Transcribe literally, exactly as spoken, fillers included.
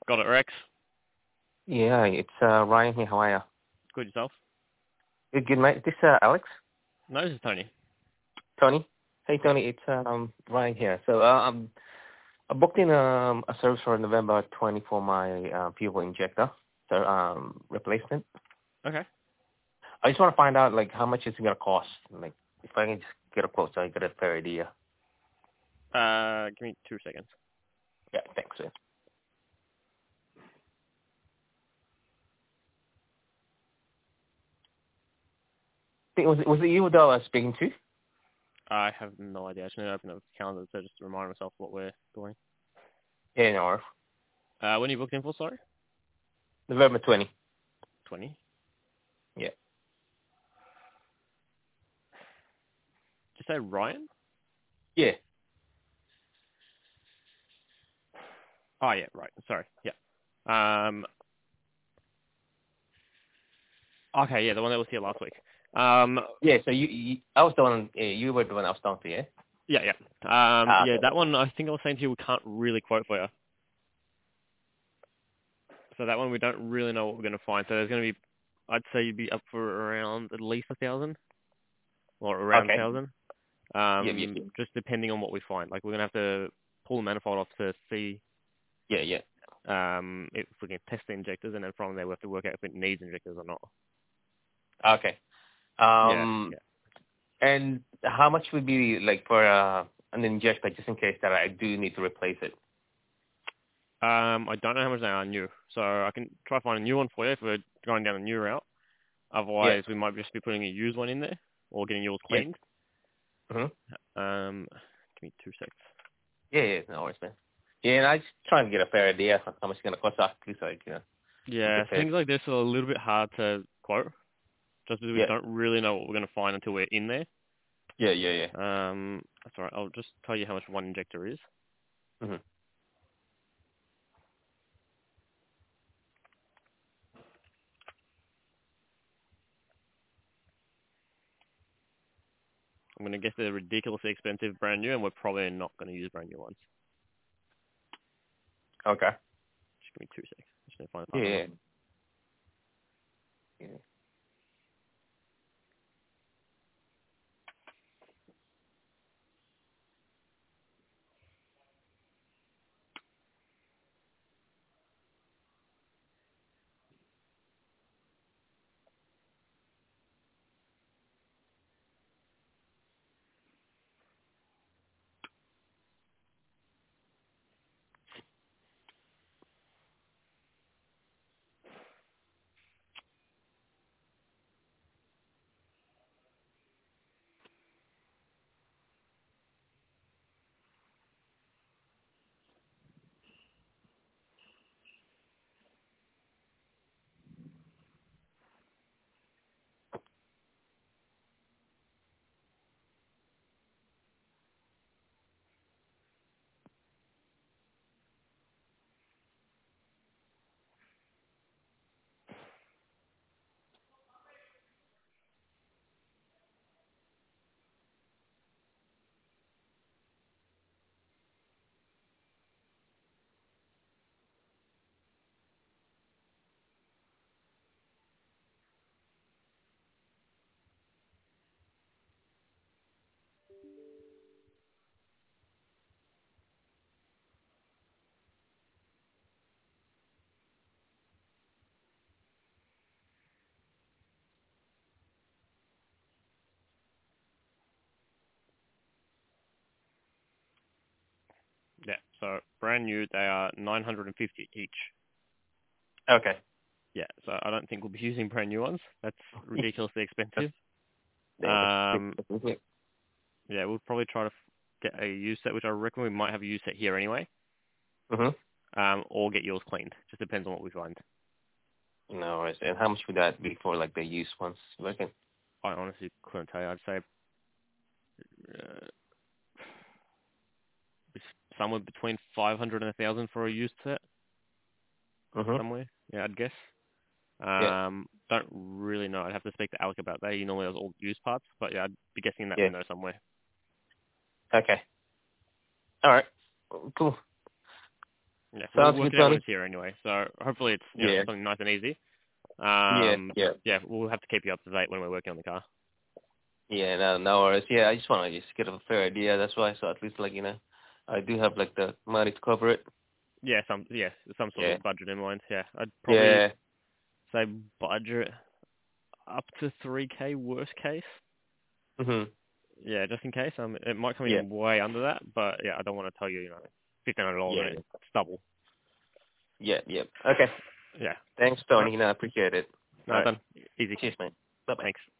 Got it, Rex. Yeah, it's uh, Ryan here. How are you? Good yourself? Good, good mate. This uh, Alex? No, this is Tony. Tony? Hey, Tony. It's um Ryan here. So uh, um, I booked in um, a service for November twentieth for my uh, fuel injector, so um replacement. Okay. I just want to find out like how much it's gonna cost. Like if I can just get a quote so I get a fair idea. Uh, give me two seconds. Yeah, thanks. Man. I think- Was it was it you that I was speaking to? I have no idea. I just need to open up the calendar to just remind myself what we're doing. Yeah, no, Uh, when are you booked in for, sorry? November twentieth. twenty. Yeah. Did you say Ryan? Yeah. Oh, yeah, right. Sorry. Yeah. Um, okay, yeah, the one that was here last week. Um, Yeah. So you, you I was the one. Yeah, you were the one I was talking to. Yeah. yeah, yeah. Um, Ah, yeah, okay. that one, I think I was saying to you, we can't really quote for you. So that one, we don't really know what we're going to find. So there's going to be, I'd say you'd be up for around at least a thousand, or around a Okay. thousand. Yeah, yeah, Um, just depending on what we find. Like we're gonna have to pull the manifold off to see yeah, yeah. um, if we can test the injectors, and then from there we have to work out if it needs injectors or not. Okay. Yeah, Um, yeah. and how much would be like for uh, an injector just in case that I do need to replace it? Um, I don't know how much they are new, so I can try to find a new one for you if we're going down a new route. Yeah, Otherwise, we might just be putting a used one in there or getting yours yeah. cleaned. Mm-hmm. Um, give me two seconds. Yeah, yeah, no worries, man. Yeah, and I just trying to get a fair idea of how much it's gonna cost us, so like you know, we Yeah, could say, things like this are a little bit hard to quote, just because we yeah, don't really know what we're going to find until we're in there. yeah, yeah, yeah. Um, that's all right. I'll just tell you how much one injector is. Mm-hmm. I'm going to guess they're ridiculously expensive brand new, and we're probably not going to use brand new ones. Okay. Just give me two seconds. Just going to find the Yeah, part number. yeah, yeah. Yeah, so brand new, they are nine hundred fifty each. Okay. Yeah, so I don't think we'll be using brand new ones. That's ridiculously That's expensive. yeah, that's Um, yeah. yeah, we'll probably try to f- get a used set, which I reckon we might have a used set here anyway, Mm-hmm. um, or get yours cleaned. Just depends on what we find. No worries. And how much would that be for like the used ones? You reckon? I honestly couldn't tell you. I'd say uh, it's somewhere between five hundred and one thousand for a used set, Mm-hmm. somewhere. Yeah, I'd guess. Yeah, Um, don't really know. I'd have to speak to Alec about that. He normally does all used parts, but yeah, I'd be guessing in that yeah. window somewhere. Okay. All right. Cool. Yeah, we'll Sounds work good, it out when Tony. it's here anyway. So hopefully it's you know Yeah. something nice and easy. Yeah. Um, Yeah. yeah, we'll have to keep you up to date when we're working on the car. Yeah. No, no worries. Yeah, I just want to just get a fair idea. That's why. So at least like you know, I do have like the money to cover it. Yeah, some yeah some sort Yeah. of budget in mind. Yeah, I'd probably Yeah. say budget up to three k worst case. Mhm. Yeah, just in case. Um, it might come Yeah. in way under that, but yeah, I don't want to tell you, you know, fifteen hundred dollars Yeah. and Yeah. it's double. Yeah. Yeah. Okay. Yeah. Thanks, All right. Tony. No, I appreciate it. All No, right. done. Easy. Cheers, mate. Bye bye. Thanks.